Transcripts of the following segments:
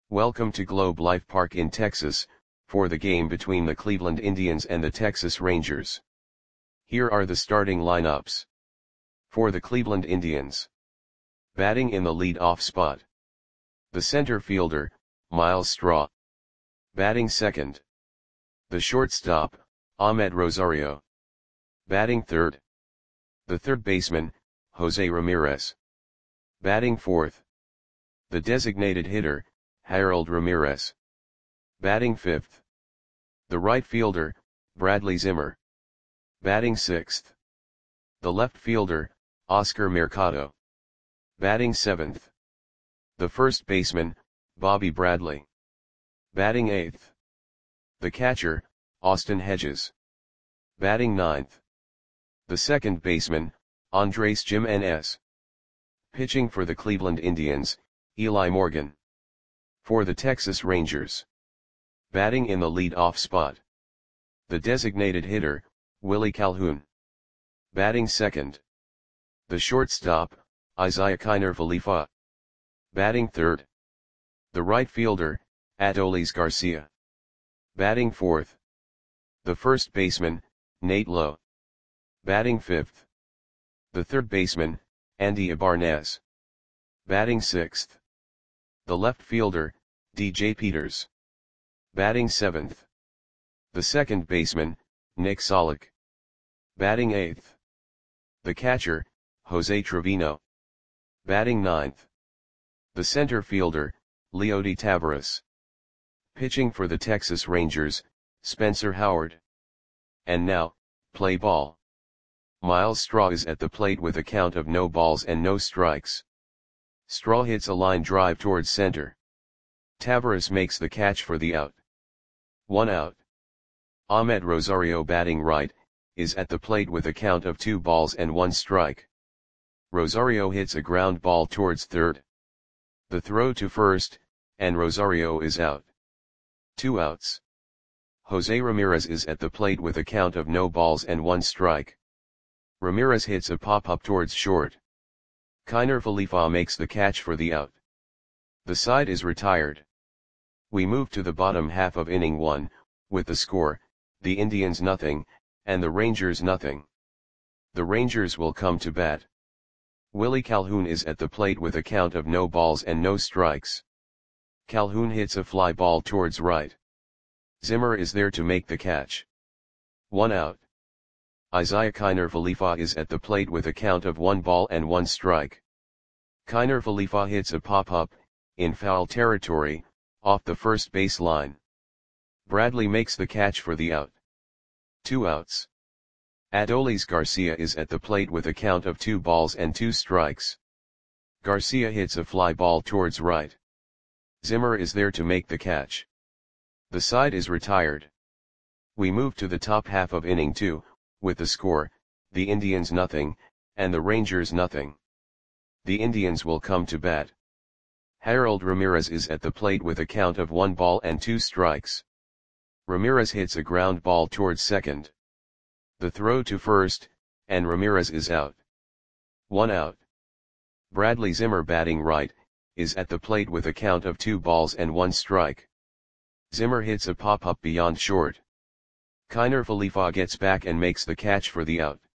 Welcome to Globe Life Park in Texas, for the game between the Cleveland Indians and the Texas Rangers. Here are the starting lineups. For the Cleveland Indians. Batting in the lead-off spot. The center fielder, Myles Straw. Batting second. The shortstop, Amed Rosario. Batting third. The third baseman, Jose Ramirez. Batting fourth. The designated hitter, Harold Ramirez. Batting fifth. The right fielder, Bradley Zimmer. Batting sixth. The left fielder, Oscar Mercado. Batting seventh. The first baseman, Bobby Bradley. Batting eighth. The catcher, Austin Hedges. Batting ninth. The second baseman, Andres Gimenez. Pitching for the Cleveland Indians, Eli Morgan. For the Texas Rangers. Batting in the lead-off spot. The designated hitter, Willie Calhoun. Batting second. The shortstop, Isiah Kiner Falefa. Batting third. The right fielder, Adolis Garcia. Batting fourth. The first baseman, Nate Lowe. Batting fifth. The third baseman, Andy Ibarnez. Batting sixth. The left fielder, DJ Peters. Batting seventh. The second baseman, Nick Solak. Batting eighth. The catcher, Jose Trevino. Batting ninth. The center fielder, Leody Taveras. Pitching for the Texas Rangers, Spencer Howard. And now, play ball. Myles Straw is at the plate with a count of no balls and no strikes. Straw hits a line drive towards center. Taveras makes the catch for the out. 1 out. Amed Rosario, batting right, is at the plate with a count of 2 balls and 1 strike. Rosario hits a ground ball towards third. The throw to first, and Rosario is out. 2 outs. Jose Ramirez is at the plate with a count of no balls and 1 strike. Ramirez hits a pop-up towards short. Kiner Falefa makes the catch for the out. The side is retired. We move to the bottom half of inning 1, with the score, the Indians nothing, and the Rangers nothing. The Rangers will come to bat. Willie Calhoun is at the plate with a count of no balls and no strikes. Calhoun hits a fly ball towards right. Zimmer is there to make the catch. 1 out. Isiah Kiner Falefa is at the plate with a count of 1 ball and 1 strike. Kiner Falefa hits a pop-up, in foul territory, off the first base line. Bradley makes the catch for the out. 2 outs. Adolis Garcia is at the plate with a count of 2 balls and 2 strikes. Garcia hits a fly ball towards right. Zimmer is there to make the catch. The side is retired. We move to the top half of inning 2, with the score, the Indians nothing, and the Rangers nothing. The Indians will come to bat. Harold Ramirez is at the plate with a count of 1 ball and 2 strikes. Ramirez hits a ground ball towards second. The throw to first, and Ramirez is out. 1 out. Bradley Zimmer, batting right, is at the plate with a count of 2 balls and 1 strike. Zimmer hits a pop-up beyond short. Kiner Falefa gets back and makes the catch for the out.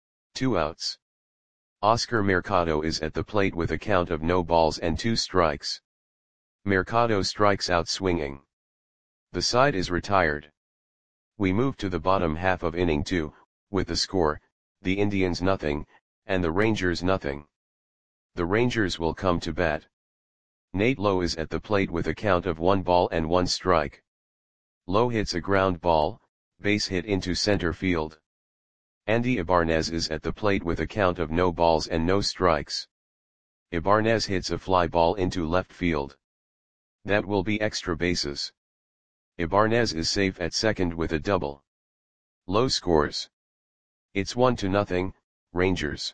2 outs. Oscar Mercado is at the plate with a count of no balls and 2 strikes. Mercado strikes out swinging. The side is retired. We move to the bottom half of inning 2, with the score, the Indians nothing, and the Rangers nothing. The Rangers will come to bat. Nate Lowe is at the plate with a count of 1 ball and 1 strike. Lowe hits a ground ball, base hit into center field. Andy Ibarnez is at the plate with a count of no balls and no strikes. Ibarnez hits a fly ball into left field. That will be extra bases. Ibarnez is safe at second with a double. Lowe scores. It's 1-0, Rangers.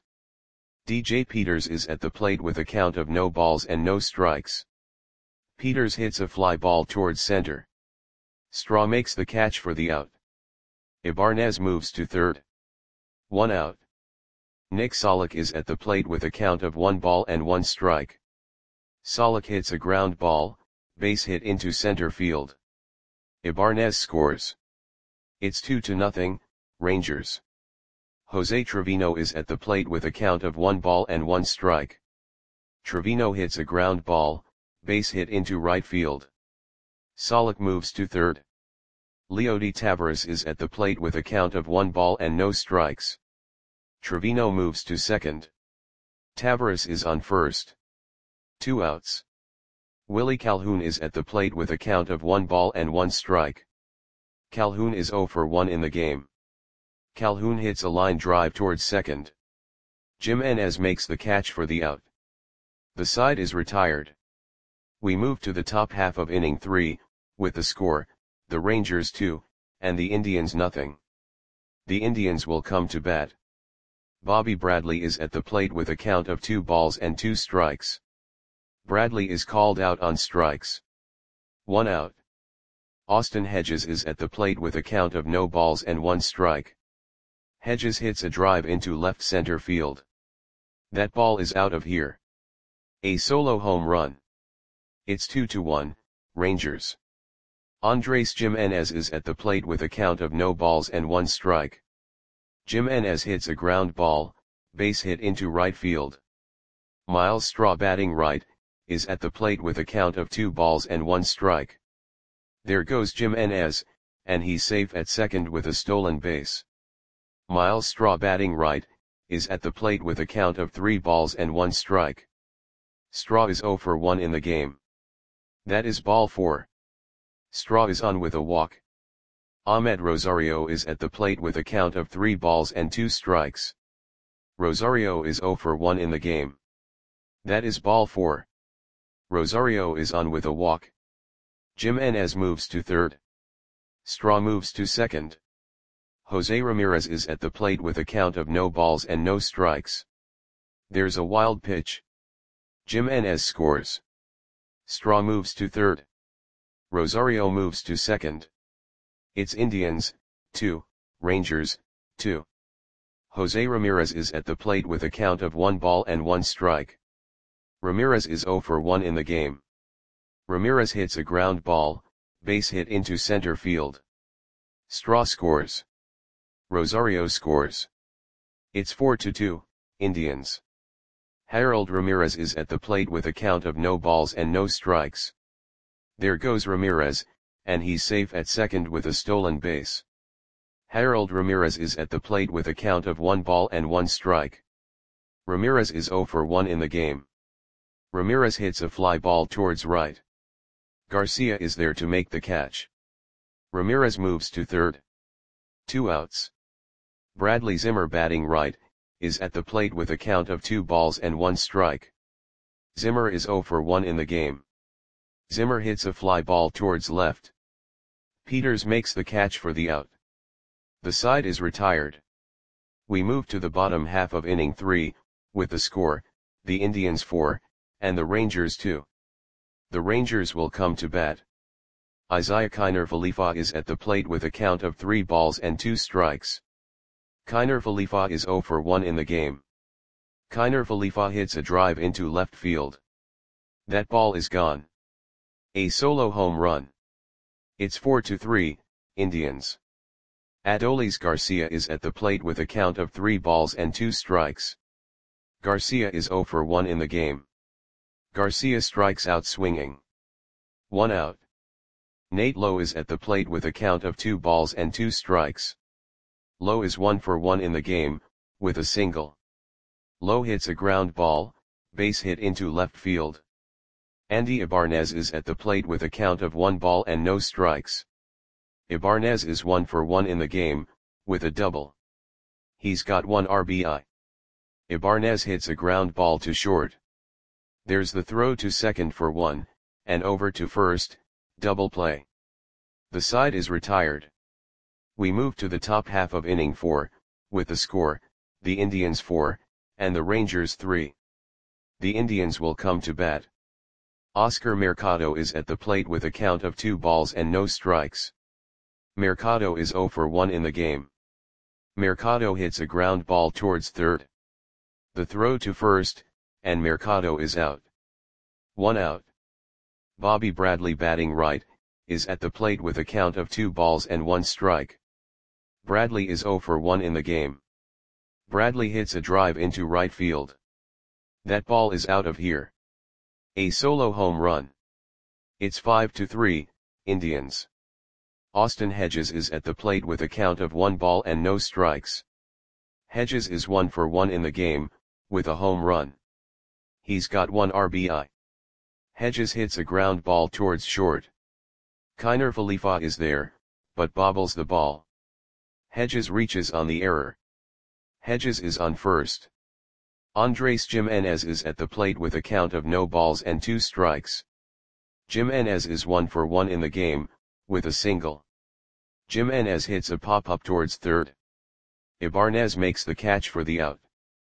DJ Peters is at the plate with a count of no balls and no strikes. Peters hits a fly ball towards center. Straw makes the catch for the out. Ibarnez moves to third. 1 out. Nick Solak is at the plate with a count of 1 ball and 1 strike. Solak hits a ground ball, base hit into center field. Ibarnez scores. It's 2-0, Rangers. Jose Trevino is at the plate with a count of 1 ball and 1 strike. Trevino hits a ground ball, base hit into right field. Solak moves to third. Leody Taveras is at the plate with a count of 1 ball and no strikes. Trevino moves to second. Taveras is on first. 2 outs. Willie Calhoun is at the plate with a count of 1 ball and 1 strike. Calhoun is 0 for 1 in the game. Calhoun hits a line drive towards second. Jimenez makes the catch for the out. The side is retired. We move to the top half of inning 3, with the score, the Rangers 2, and the Indians nothing. The Indians will come to bat. Bobby Bradley is at the plate with a count of 2 balls and 2 strikes. Bradley is called out on strikes. 1 out. Austin Hedges is at the plate with a count of no balls and 1 strike. Hedges hits a drive into left center field. That ball is out of here. A solo home run. It's 2-1, Rangers. Andres Jimenez is at the plate with a count of no balls and 1 strike. Jimenez hits a ground ball, base hit into right field. Miles Straw, batting right, is at the plate with a count of 2 balls and 1 strike. There goes Jimenez, and he's safe at second with a stolen base. Miles Straw, batting right, is at the plate with a count of 3 balls and 1 strike. Straw is 0 for 1 in the game. That is ball 4. Straw is on with a walk. Ahmed Rosario is at the plate with a count of 3 balls and 2 strikes. Rosario is 0 for 1 in the game. That is ball 4. Rosario is on with a walk. Jimenez moves to third. Straw moves to second. Jose Ramirez is at the plate with a count of no balls and no strikes. There's a wild pitch. Jimenez scores. Straw moves to third. Rosario moves to second. It's Indians, 2, Rangers, 2. Jose Ramirez is at the plate with a count of 1 ball and 1 strike. Ramirez is 0 for 1 in the game. Ramirez hits a ground ball, base hit into center field. Straw scores. Rosario scores. It's 4-2, Indians. Harold Ramirez is at the plate with a count of no balls and no strikes. There goes Ramirez, and he's safe at second with a stolen base. Harold Ramirez is at the plate with a count of 1 ball and 1 strike. Ramirez is 0 for 1 in the game. Ramirez hits a fly ball towards right. Garcia is there to make the catch. Ramirez moves to third. 2 outs. Bradley Zimmer, batting right, is at the plate with a count of 2 balls and 1 strike. Zimmer is 0 for 1 in the game. Zimmer hits a fly ball towards left. Peters makes the catch for the out. The side is retired. We move to the bottom half of inning 3, with the score, the Indians 4, and the Rangers 2. The Rangers will come to bat. Isaiah Kiner Falefa is at the plate with a count of 3 balls and 2 strikes. Kiner Falefa is 0 for 1 in the game. Kiner Falefa hits a drive into left field. That ball is gone. A solo home run. It's 4-3, Indians. Adolis Garcia is at the plate with a count of 3 balls and 2 strikes. Garcia is 0 for 1 in the game. Garcia strikes out swinging. 1 out. Nate Lowe is at the plate with a count of 2 balls and 2 strikes. Lowe is 1 for 1 in the game, with a single. Lowe hits a ground ball, base hit into left field. Andy Ibarnez is at the plate with a count of 1 ball and no strikes. Ibarnez is 1 for 1 in the game, with a double. He's got 1 RBI. Ibarnez hits a ground ball to short. There's the throw to second for 1, and over to first, double play. The side is retired. We move to the top half of inning 4, with the score, the Indians 4, and the Rangers 3. The Indians will come to bat. Oscar Mercado is at the plate with a count of 2 balls and no strikes. Mercado is 0 for 1 in the game. Mercado hits a ground ball towards third. The throw to first, and Mercado is out. 1 out. Bobby Bradley batting right, is at the plate with a count of 2 balls and 1 strike. Bradley is 0 for 1 in the game. Bradley hits a drive into right field. That ball is out of here. A solo home run. It's 5-3, Indians. Austin Hedges is at the plate with a count of 1 ball and no strikes. Hedges is 1 for 1 in the game, with a home run. He's got 1 RBI. Hedges hits a ground ball towards short. Kiner Falefa is there, but bobbles the ball. Hedges reaches on the error. Hedges is on first. Andres Gimenez is at the plate with a count of no balls and 2 strikes. Gimenez is 1 for 1 in the game, with a single. Gimenez hits a pop-up towards third. Ibanez makes the catch for the out.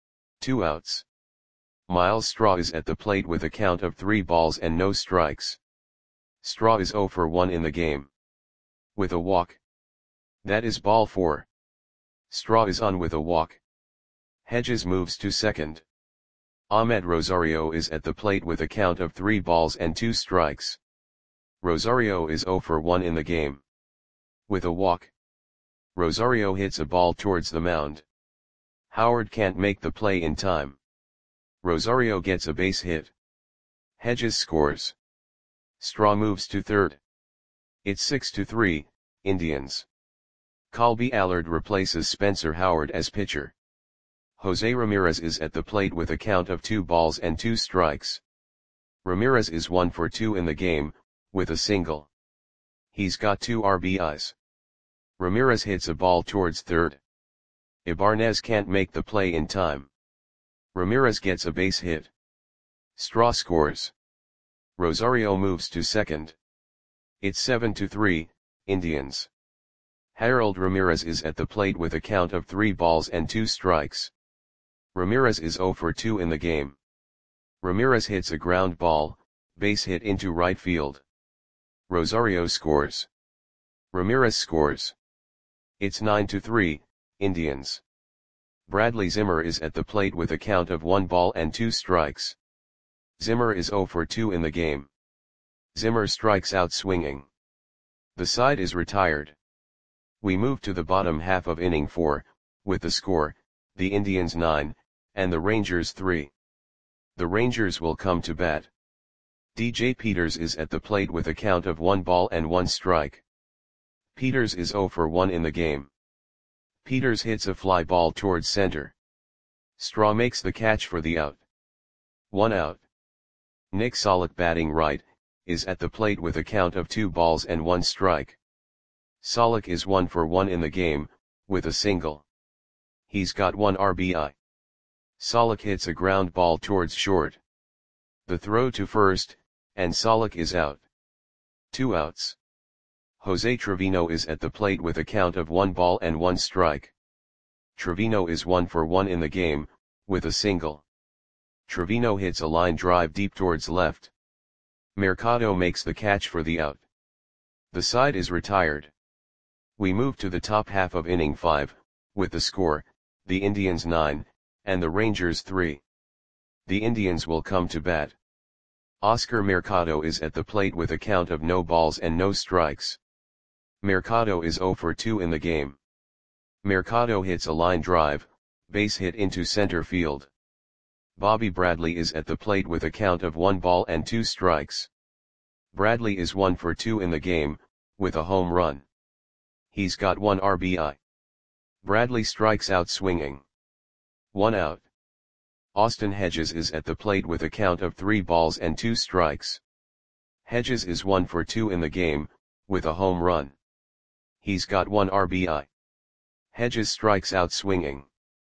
2 outs. Miles Straw is at the plate with a count of 3 balls and no strikes. Straw is 0 for 1 in the game. With a walk. That is ball 4. Straw is on with a walk. Hedges moves to second. Ahmed Rosario is at the plate with a count of 3 balls and 2 strikes. Rosario is 0 for 1 in the game. With a walk. Rosario hits a ball towards the mound. Howard can't make the play in time. Rosario gets a base hit. Hedges scores. Straw moves to third. It's 6-3, Indians. Colby Allard replaces Spencer Howard as pitcher. Jose Ramirez is at the plate with a count of 2 balls and 2 strikes. Ramirez is 1 for 2 in the game, with a single. He's got 2 RBIs. Ramirez hits a ball towards third. Ibanez can't make the play in time. Ramirez gets a base hit. Straw scores. Rosario moves to second. It's 7-3, Indians. Harold Ramirez is at the plate with a count of 3 balls and 2 strikes. Ramirez is 0 for 2 in the game. Ramirez hits a ground ball, base hit into right field. Rosario scores. Ramirez scores. It's 9-3, Indians. Bradley Zimmer is at the plate with a count of 1 ball and 2 strikes. Zimmer is 0 for 2 in the game. Zimmer strikes out swinging. The side is retired. We move to the bottom half of inning 4, with the score, the Indians 9, and the Rangers 3. The Rangers will come to bat. DJ Peters is at the plate with a count of 1 ball and 1 strike. Peters is 0 for 1 in the game. Peters hits a fly ball towards center. Straw makes the catch for the out. 1 out. Nick Solak batting right, is at the plate with a count of 2 balls and 1 strike. Solak is 1 for 1 in the game, with a single. He's got 1 RBI. Solak hits a ground ball towards short. The throw to first, and Solak is out. 2 outs. Jose Trevino is at the plate with a count of 1 ball and 1 strike. Trevino is 1 for 1 in the game, with a single. Trevino hits a line drive deep towards left. Mercado makes the catch for the out. The side is retired. We move to the top half of inning 5, with the score, the Indians 9, and the Rangers 3. The Indians will come to bat. Oscar Mercado is at the plate with a count of no balls and no strikes. Mercado is 0 for 2 in the game. Mercado hits a line drive, base hit into center field. Bobby Bradley is at the plate with a count of 1 ball and 2 strikes. Bradley is 1 for 2 in the game, with a home run. He's got 1 RBI. Bradley strikes out swinging. 1 out. Austin Hedges is at the plate with a count of 3 balls and 2 strikes. Hedges is 1 for 2 in the game, with a home run. He's got 1 RBI. Hedges strikes out swinging.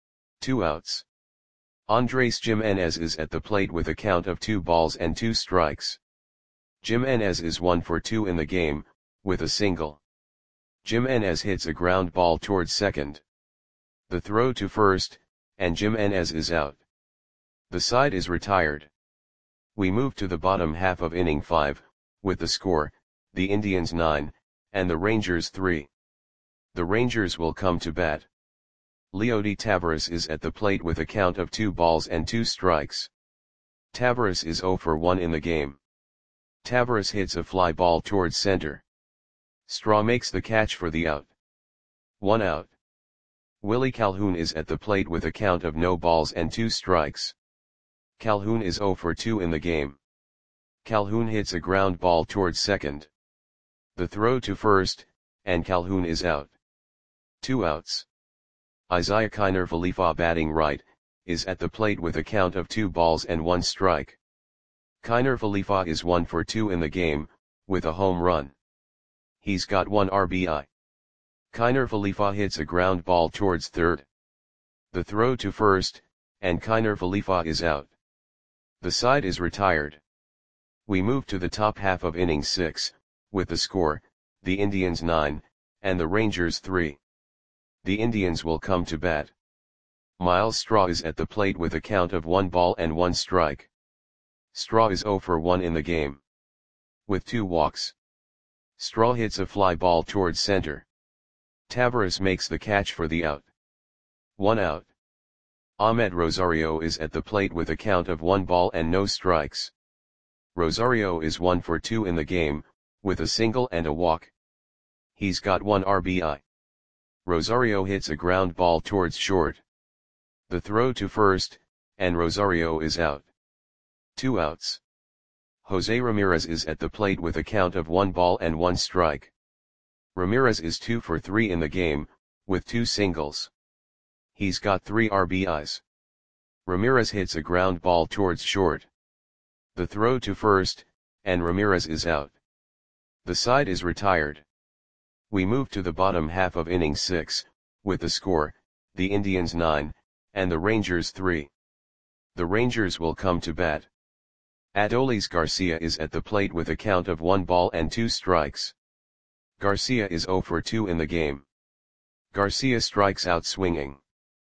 2 outs. Andres Gimenez is at the plate with a count of 2 balls and 2 strikes. Gimenez is 1 for 2 in the game, with a single. Gimenez hits a ground ball towards second. The throw to first, and Gimenez is out. The side is retired. We move to the bottom half of inning 5, with the score, the Indians 9, and the Rangers 3. The Rangers will come to bat. Leody Taveras is at the plate with a count of 2 balls and 2 strikes. Taveras is 0 for 1 in the game. Tavares hits a fly ball towards center. Straw makes the catch for the out. 1 out. Willie Calhoun is at the plate with a count of no balls and 2 strikes. Calhoun is 0 for 2 in the game. Calhoun hits a ground ball towards second. The throw to first, and Calhoun is out. 2 outs. Isaiah Kiner Falefa batting right, is at the plate with a count of 2 balls and 1 strike. Kiner Falefa is 1 for 2 in the game, with a home run. He's got 1 RBI. Kiner Falefa hits a ground ball towards third. The throw to first, and Kiner Falefa is out. The side is retired. We move to the top half of inning 6, with the score, the Indians 9, and the Rangers 3. The Indians will come to bat. Miles Straw is at the plate with a count of 1 ball and 1 strike. Straw is 0 for 1 in the game. With 2 walks. Straw hits a fly ball towards center. Tavares makes the catch for the out. 1 out. Ahmed Rosario is at the plate with a count of 1 ball and no strikes. Rosario is 1 for 2 in the game, with a single and a walk. He's got 1 RBI. Rosario hits a ground ball towards short. The throw to first, and Rosario is out. 2 outs. Jose Ramirez is at the plate with a count of 1 ball and 1 strike. Ramirez is 2 for 3 in the game, with 2 singles. He's got 3 RBIs. Ramirez hits a ground ball towards short. The throw to first, and Ramirez is out. The side is retired. We move to the bottom half of inning 6, with the score, the Indians 9, and the Rangers 3. The Rangers will come to bat. Adolis Garcia is at the plate with a count of 1 ball and 2 strikes. Garcia is 0 for 2 in the game. Garcia strikes out swinging.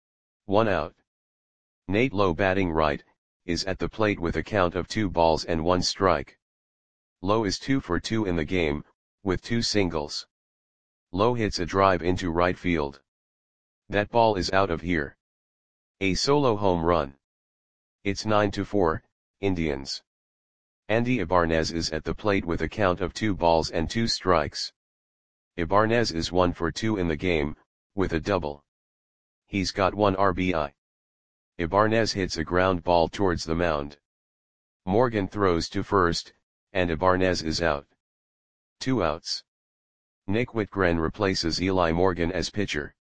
1 out. Nate Lowe batting right, is at the plate with a count of 2 balls and 1 strike. Lowe is 2 for 2 in the game, with 2 singles. Lowe hits a drive into right field. That ball is out of here. A solo home run. It's 9-4, Indians. Andy Ibarnez is at the plate with a count of 2 balls and 2 strikes. Ibarnez is 1 for 2 in the game, with a double. He's got 1 RBI. Ibarnez hits a ground ball towards the mound. Morgan throws to first, and Ibarnez is out. 2 outs. Nick Whitgren replaces Eli Morgan as pitcher.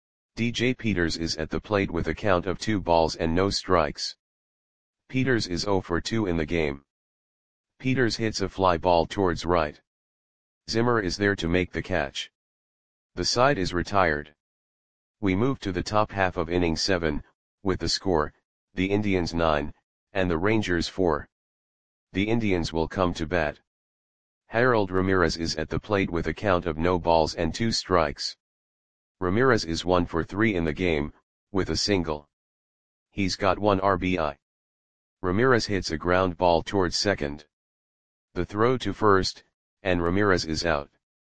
DJ Peters is at the plate with a count of 2 balls and no strikes. Peters is 0 for 2 in the game. Peters hits a fly ball towards right. Zimmer is there to make the catch. The side is retired. We move to the top half of inning 7, with the score, the Indians 9, and the Rangers 4. The Indians will come to bat. Harold Ramirez is at the plate with a count of no balls and 2 strikes. Ramirez is 1 for 3 in the game, with a single. He's got 1 RBI. Ramirez hits a ground ball towards second. The throw to first, and Ramirez is out.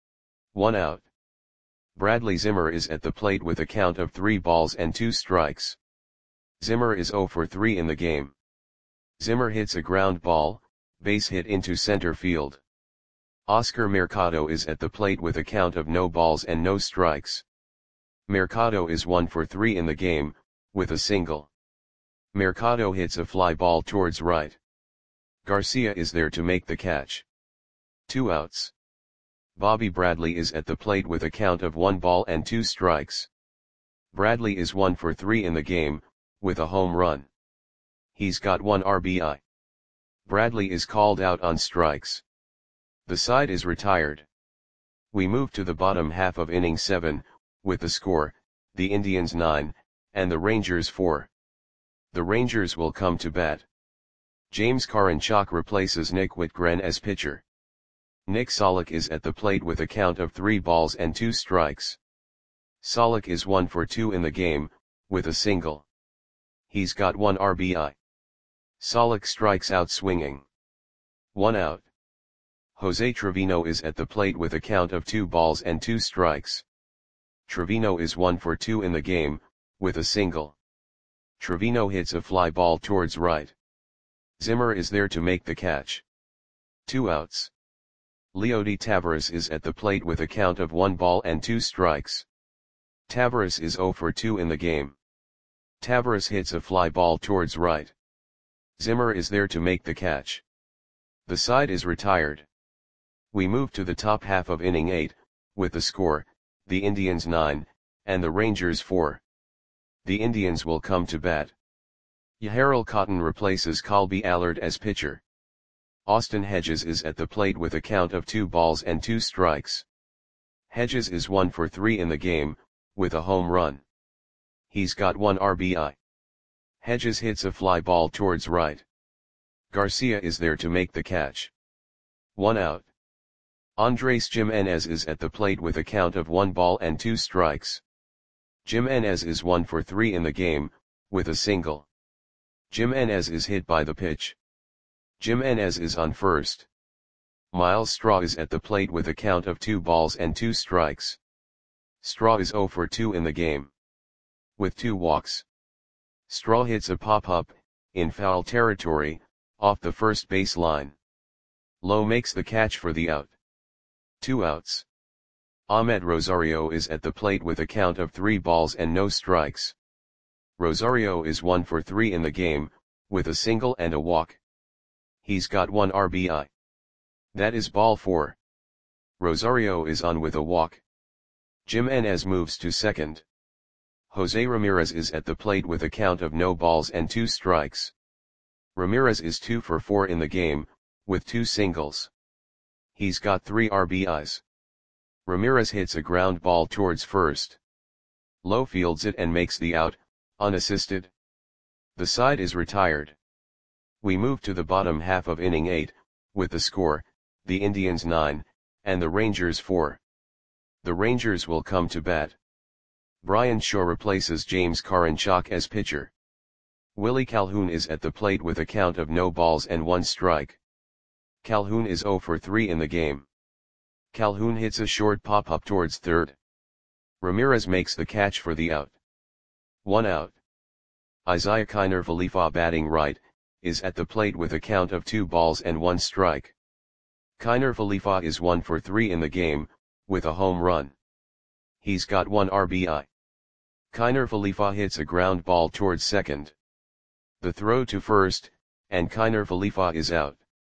1 out. Bradley Zimmer is at the plate with a count of 3 balls and 2 strikes. Zimmer is 0 for 3 in the game. Zimmer hits a ground ball, base hit into center field. Oscar Mercado is at the plate with a count of no balls and no strikes. Mercado is 1 for 3 in the game, with a single. Mercado hits a fly ball towards right. Garcia is there to make the catch. 2 outs. Bobby Bradley is at the plate with a count of 1 ball and 2 strikes. Bradley is 1 for 3 in the game, with a home run. He's got 1 RBI. Bradley is called out on strikes. The side is retired. We move to the bottom half of inning 7, with the score, the Indians 9, and the Rangers 4. The Rangers will come to bat. James Karinchak replaces Nick Whitgren as pitcher. Nick Solak is at the plate with a count of 3 balls and 2 strikes. Solak is 1 for 2 in the game, with a single. He's got 1 RBI. Solak strikes out swinging. 1 out. Jose Trevino is at the plate with a count of 2 balls and 2 strikes. Trevino is 1 for 2 in the game, with a single. Trevino hits a fly ball towards right. Zimmer is there to make the catch. 2 outs. Leody Taveras is at the plate with a count of 1 ball and 2 strikes. Taveras is 0 for 2 in the game. Taveras hits a fly ball towards right. Zimmer is there to make the catch. The side is retired. We move to the top half of inning 8, with the score, the Indians 9, and the Rangers 4. The Indians will come to bat. Yahirel Cotton replaces Colby Allard as pitcher. Austin Hedges is at the plate with a count of 2 balls and 2 strikes. Hedges is 1 for 3 in the game, with a home run. He's got 1 RBI. Hedges hits a fly ball towards right. Garcia is there to make the catch. 1 out. Andres Jimenez is at the plate with a count of 1 ball and 2 strikes. Jimenez is 1 for 3 in the game, with a single. Jimenez is hit by the pitch. Jimenez is on first. Miles Straw is at the plate with a count of 2 balls and 2 strikes. Straw is 0 for 2 in the game, with 2 walks. Straw hits a pop-up, in foul territory, off the first base line. Lowe makes the catch for the out. 2 outs. Ahmed Rosario is at the plate with a count of 3 balls and no strikes. Rosario is 1 for 3 in the game, with a single and a walk. He's got 1 RBI. That is ball 4. Rosario is on with a walk. Jimenez moves to second. Jose Ramirez is at the plate with a count of no balls and 2 strikes. Ramirez is 2 for 4 in the game, with 2 singles. He's got 3 RBIs. Ramirez hits a ground ball towards first. Lowe fields it and makes the out, unassisted. The side is retired. We move to the bottom half of inning 8, with the score, the Indians 9, and the Rangers 4. The Rangers will come to bat. Brian Shaw replaces James Karinchak as pitcher. Willie Calhoun is at the plate with a count of no balls and 1 strike. Calhoun is 0 for 3 in the game. Calhoun hits a short pop-up towards third. Ramirez makes the catch for the out. 1 out. Isaiah Kiner Falefa, batting right, is at the plate with a count of 2 balls and 1 strike. Kiner Falefa is 1 for 3 in the game, with a home run. He's got 1 RBI. Kiner Falefa hits a ground ball towards second. The throw to first, and Kiner Falefa is out.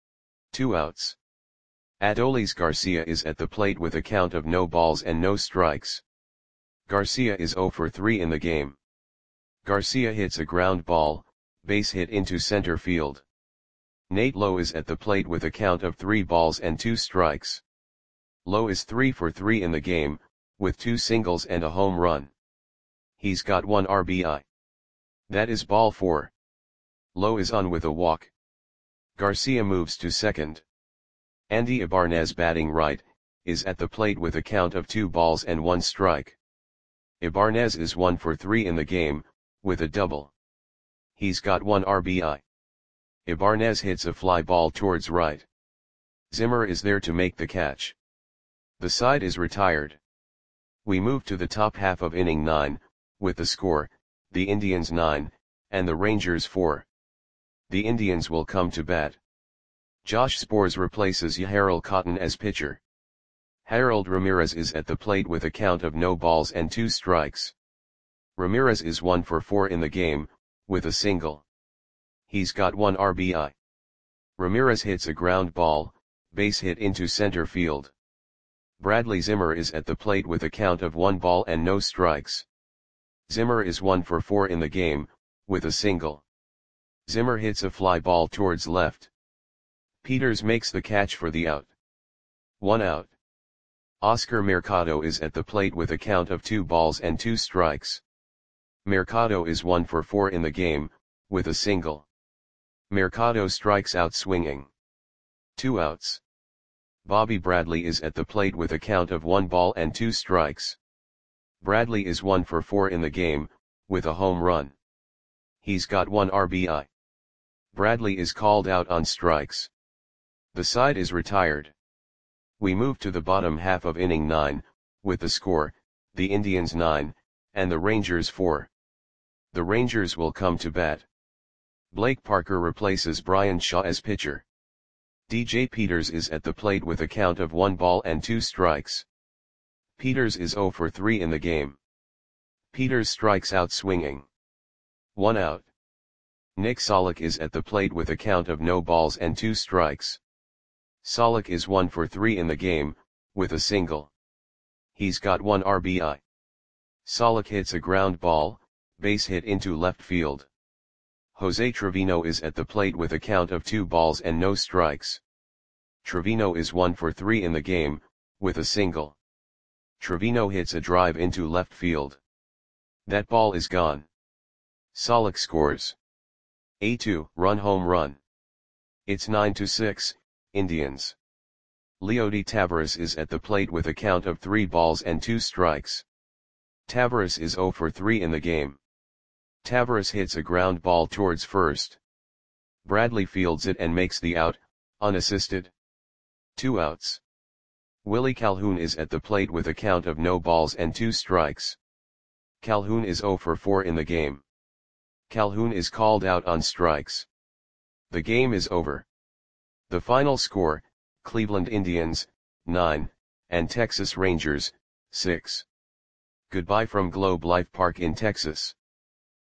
2 outs. Adolis Garcia is at the plate with a count of no balls and no strikes. Garcia is 0 for 3 in the game. Garcia hits a ground ball, base hit into center field. Nate Lowe is at the plate with a count of 3 balls and 2 strikes. Lowe is 3 for 3 in the game, with 2 singles and a home run. He's got 1 RBI. That is ball 4. Lowe is on with a walk. Garcia moves to second. Andy Ibarnez, batting right, is at the plate with a count of 2 balls and 1 strike. Ibarnez is 1 for 3 in the game, with a double. He's got 1 RBI. Ibarnez hits a fly ball towards right. Zimmer is there to make the catch. The side is retired. We move to the top half of inning 9, with the score, the Indians 9, and the Rangers 4. The Indians will come to bat. Josh Sborz replaces Yahirel Cotton as pitcher. Harold Ramirez is at the plate with a count of no balls and 2 strikes. Ramirez is 1 for 4 in the game, with a single. He's got 1 RBI. Ramirez hits a ground ball, base hit into center field. Bradley Zimmer is at the plate with a count of 1 ball and no strikes. Zimmer is 1 for 4 in the game, with a single. Zimmer hits a fly ball towards left. Peters makes the catch for the out. 1 out. Oscar Mercado is at the plate with a count of 2 balls and 2 strikes. Mercado is 1 for 4 in the game, with a single. Mercado strikes out swinging. 2 outs. Bobby Bradley is at the plate with a count of 1 ball and 2 strikes. Bradley is 1 for 4 in the game, with a home run. He's got 1 RBI. Bradley is called out on strikes. The side is retired. We move to the bottom half of inning 9, with the score, the Indians 9, and the Rangers 4. The Rangers will come to bat. Blake Parker replaces Brian Shaw as pitcher. DJ Peters is at the plate with a count of 1 ball and 2 strikes. Peters is 0 for 3 in the game. Peters strikes out swinging. 1 out. Nick Solak is at the plate with a count of no balls and 2 strikes. Solak is 1 for 3 in the game, with a single. He's got 1 RBI. Solak hits a ground ball, base hit into left field. Jose Trevino is at the plate with a count of 2 balls and no strikes. Trevino is 1 for 3 in the game, with a single. Trevino hits a drive into left field. That ball is gone. Solak scores a 2-run home run. It's 9-6, Indians. Leody Taveras is at the plate with a count of 3 balls and 2 strikes. Taveras is 0 for 3 in the game. Taveras hits a ground ball towards first. Bradley fields it and makes the out, unassisted. 2 outs. Willie Calhoun is at the plate with a count of no balls and 2 strikes. Calhoun is 0 for 4 in the game. Calhoun is called out on strikes. The game is over. The final score, Cleveland Indians, 9, and Texas Rangers, 6. Goodbye from Globe Life Park in Texas.